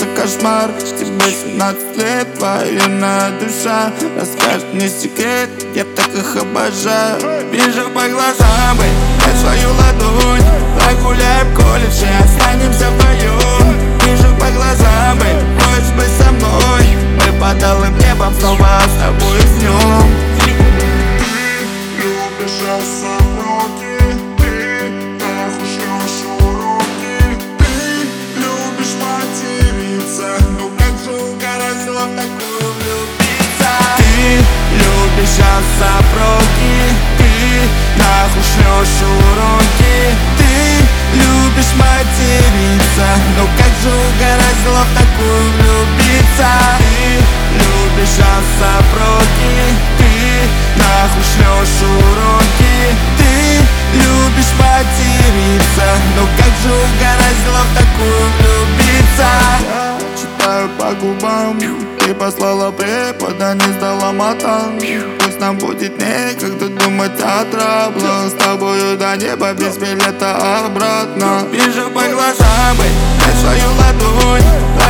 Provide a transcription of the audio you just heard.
снится кошмар. Тебе 17 лет, военная душа. Расскажет мне секрет, я так их обожаю. Вижу по глазам, бэй, дай свою ладонь. Прогуляем колледж и останемся вдвоем. Вижу по глазам, бэй, хочешь быть со мной. Мы под алым небом снова с тобой днем. Любишь особроки, ты нахуй шлёшь уроки. Ты любишь материться, ну как же угораздило в такую влюбиться. Ты любишь особроки, ты нахуй шлёшь уроки. Ты любишь материться, ну как же угораздило в такую влюбиться. Ты любишь особроки, ты нахуй шлёшь уроки. Ты любишь материться, ну как же угораздило в такую влюбиться. Я читаю по губам, ты послала препода, не сдала матам. Пусть нам будет некогда думать о траблах. С тобою до неба без билета обратно. Вижу по глазам, бэй, дай свою ладонь.